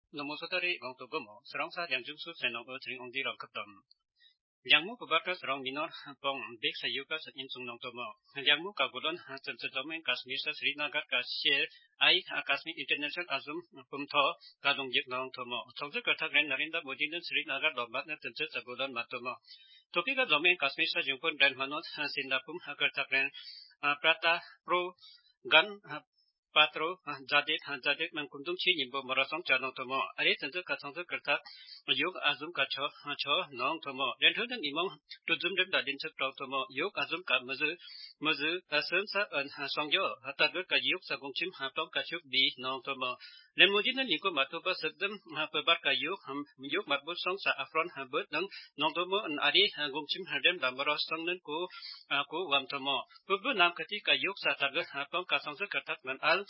Nomosotari wang togomo, serong sa yang jungsu senong tring ong di rong ketom. Yang mu pebaka serong minor pong bek sayuka sa insung nong tomo. Yang mu kagulon sensedomen Kashmir sa Srinagar ka share ai Kashmir International Azum pumtho kadong yek nong tomo. Tongsu katak ren narinda modinen Srinagar lombat na tense sa gulon matomo. Topi ka domen Kashmir sa jungpon ren manot sindapum katak ren prata pro gan Patro Jadet mengkundung chi nimbo morasong chanong tomo are tentu katongsu kertak yog azum ka cho nong tomo den hudan imong tuzum den da din chak tomo yog azum ka muzu asen sa an songyo hatagur ka yog sa gongchim hapong ka chuk bi nong tomo den mujin niko matoba sedem pebar ka yog marbul song sa afron habut nong tomo an are gongchim hadem da morasong nen ko wam tomo pubu nam kati ka yog sa tagur hapong ka songsu kertak nan al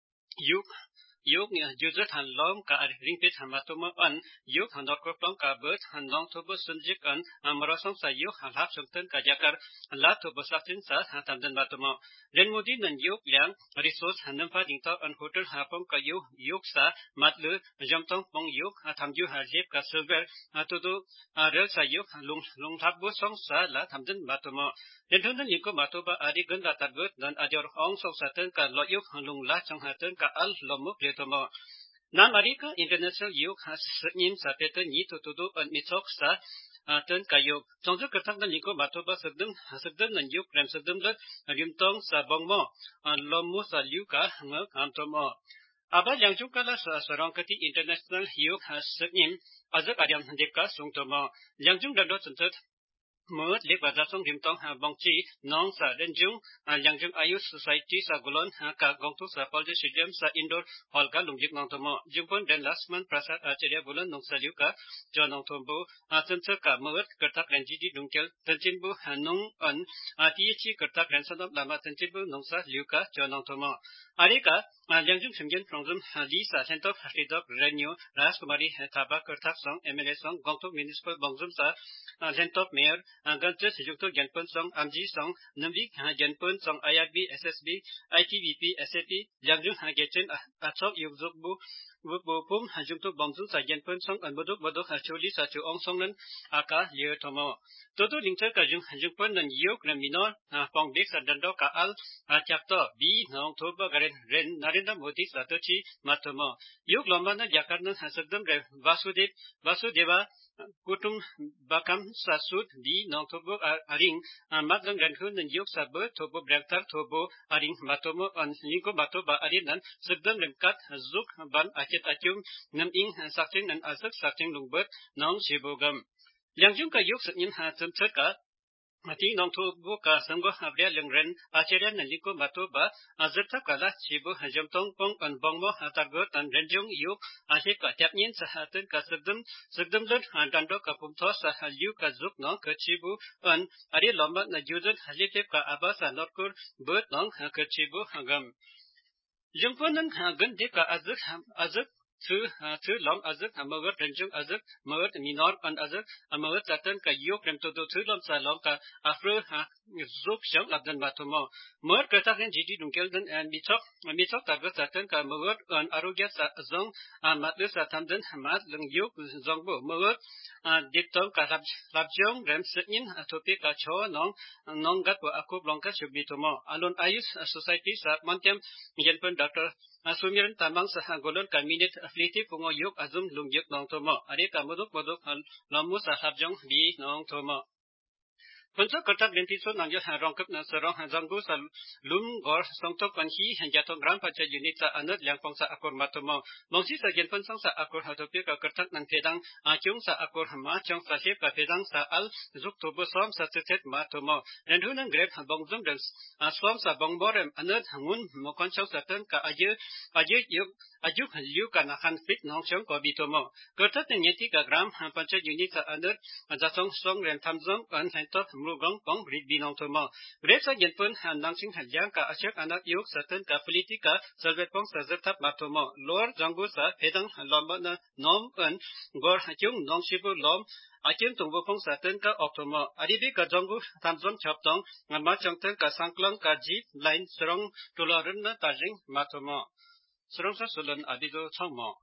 yuk juzat han lom ka ringpit han matoma an yuk han dot klong ka bet han long to bus sunjik an marasong sa yuk han hap sungten ka jakar la to busatin sa tamden matoma ren modi nan yuk yang resource han nam fa ding to an hotel hapong ka yuk sa matlu jamtong pong yuk thamju ha jep ka silver to do rel sa yuk lung thap bu song sa la tamden matoma den thun nan yiko matoba ari ganda targut dan ajor ong sok saten ka lo yuk lung la chang haten ka al lomu pletomo nam arika international yuk has nim sa peten ni to do an mitok sa ten ka yuk chongju kathang nan yiko matoba sedem nan yuk rem sedem lat rimtong sa bongmo lomu sa liuka ngak amtomo aba yangju kala sa sarong kati international yuk has nim azak adyam deka sungtomo yangju dadot sentet Mut lek bazasong rimtong bangchi nong sa renjung yangjung ayus society sa gulon ka gongtu sa polje stadium sa indoor hall ka lungjik nong tomo jungpon den last month prasad acharya gulon nong sa liu ka jo nong tombo tentse ka mut kertak renjidi dungkel tenjinbu nong an tichi kertak rensanop lama tenjinbu nong sa liu ka jo nong tomo arika yangjung simgen prongzum li sa sentop hridok renyo raskumari thaba kertak song mla song gongtu municipal bangzum sa sentop mayor Gantre sejukto genpon song amji song namvik genpon song IRB SSB ITVP SAP yangjung gechen achok yugzuk bu pum jungto bangzung sa genpon song anbodok bodok choli sa chu ong song nan aka lieu tomo toto lingter ka jungpon nan yok na minor pong bek sa dando ka al chapto bi nong thoba garen ren narendra modi sa to chi matomo yok lomba na jakar nan hasagdam re vasudeva kutum bakam sasud di nong tobo aring matlang ganhun nan yok sabe tobo braktar tobo aring matomo an lingko matoba arin nan sedam lemkat zuk ban achet atyum nam ing sakting nan asak sakting lungbet nong sibogam yangjung ka yok satnim ha temchaka Mati nong tobo ka sanggo habria lengren acharya nan lingko matoba azerta kala chibo jamtong pong an bongmo hatargot an renjung yuk ahe ka tyapnyen sahaten ka sedem lut dando ka pumtho sa halyu ka zuk nong ka chibu an ari lomba na juzut halite ka abasa norkur bet nong ka chibu hagam jungponan gan de ka azuk Thu long azuk amagat renjung azuk magat minor an azuk amagat satan ka yok rem to thu lom sa long ka afro zuk sham labdan matomo mar kata gen jidi dungkel den and mitok tagat satan ka magat an arogya sa zong matlu sa tamden mat leng yok zong bo magat diktong ka labjong rem senin atopi ka cho nong gat bo akop long ka shubitomo alon ayus society sa mantem yenpen doctor Sumiran tamang sa golon ka minute afliti pungo yok azum lungyuk nong tomo are ka modok lamu sa habjong bi nong tomo Punca kertak dentiso nangyo rongkep na serong zanggu sa lum gor songtok panhi jatong gram paca unit sa anut yang pong sa akor matomo mongsi sa genpon song sa akor hatopi ka kertak nang pedang chung sa akor ma chung sa hep ka pedang sa al zuk tobo som sa tetet matomo rendu nang grep bongzum dan som sa bongborem anut ngun mokon chung sa ten ka aje yuk ajuk liu ka nahan fit nong chung ko bitomo kertak nyeti ka gram paca unit sa anut jatong song rem tamzom kan hentot Mugong pong binong tomo. Gresa genpun nangsing haljang ka asyak anak yuk satan ka politika salvet pong sa zertap matomo. Lor janggu sa pedang lomba na nom an gor hakyung nong shibu lom akyung tungbu pong satan ka oktomo. Aribi ka janggu tamzom chaptong ngama changten ka sangklang ka jeep line serong tularan na tajing matomo. Serong sa sulan abido changmo.